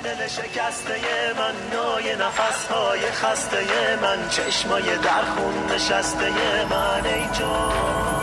دل شکسته من، نای نفسهای خسته من، چشمای در خون نشسته من، ای جان.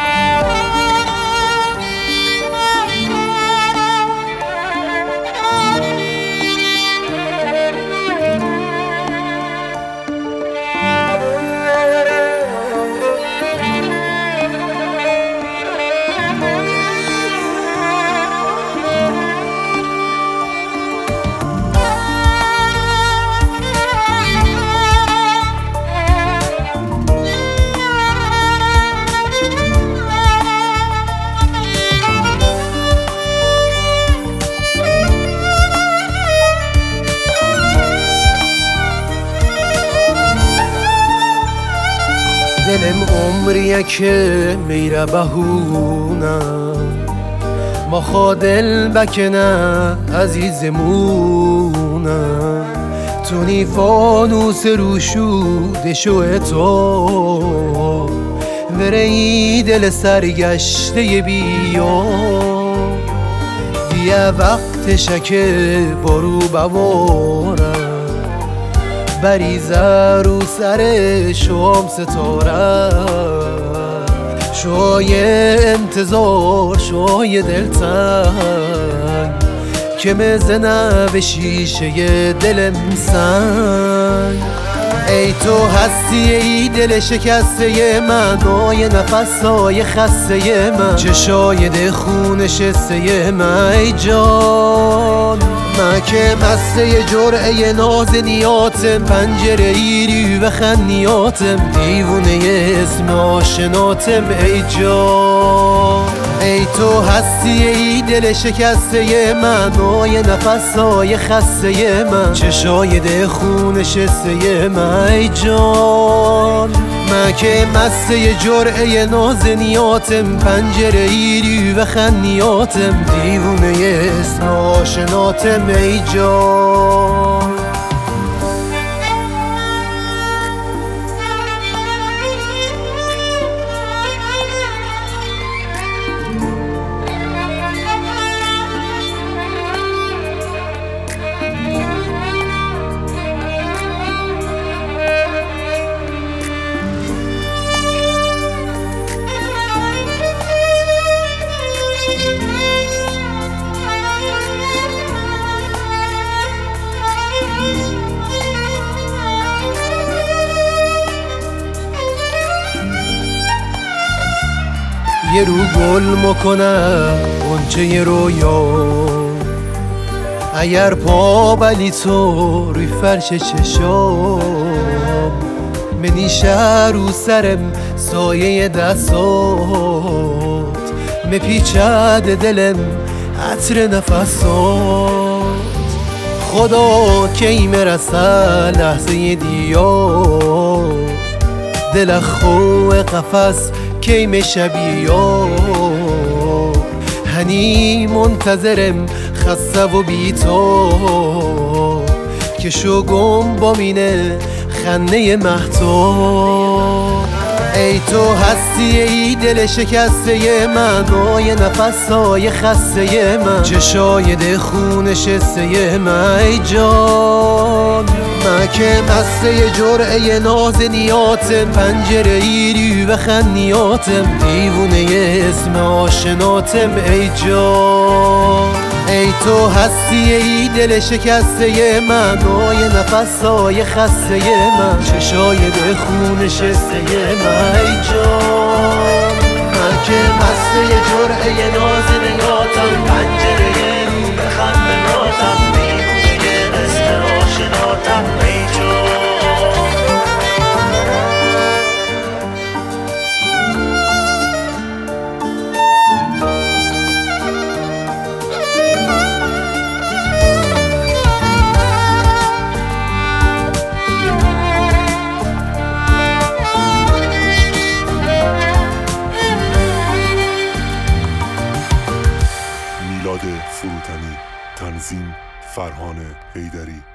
دلم عمریه که میره بهونم ما خادل بکنه عزیزمونم تونی فانوس روشوده شو تو وره ای دل سرگشته بیا دیگه وقتشه که برو بوارم بریزه رو سر شام ستاره شوی انتظار شوی دلتنگ که مزنه به شیشه دلم سنگ ای تو هستی ای دل شکسته من نای نفسهای خسته من چشای ده خون شسته من ای جان من که مسته جرعه نازنیاتم پنجره ایری و خنیاتم دیوونه اسم آشناتم ای جان ای تو هستی ای دل شکسته من نای نفسهای خسته من چشای ده خون شسته من ای جان من که مسته جرعه نازنیاتم پنجره ایری و خنیاتم دیوونه اسم آشناتم ای جان یه رو گل مکنه اونچه یه رویا اگر پا بلی تو روی فرش چشام منیشه رو سرم سایه دستات مپیچد دلم عطر نفسات خدا کی مرسه لحظه دیا دل خو قفس کی میشه بیا هنی منتظرم خسته و بی تو که شو گم با مینه خنه مهتاب ای تو هستی ای دل شکسته من نای نفسهای خسته من چشای ده خون شسته من ای جان من که مسته جرعه نازنیاتم پنجره ایری و خنیاتم دیوونه اسم آشناتم ای جان ای تو هستی ای دل شکسته من نای نفسهای خسته من چشای ده خون شسته من ای جان من که مسته جرعه نازنیاتم پنجره ایری و خنیاتم دیوونه اسم آشناتم ای جان میلاد فروتنی، تنظیم فرهان حیدری.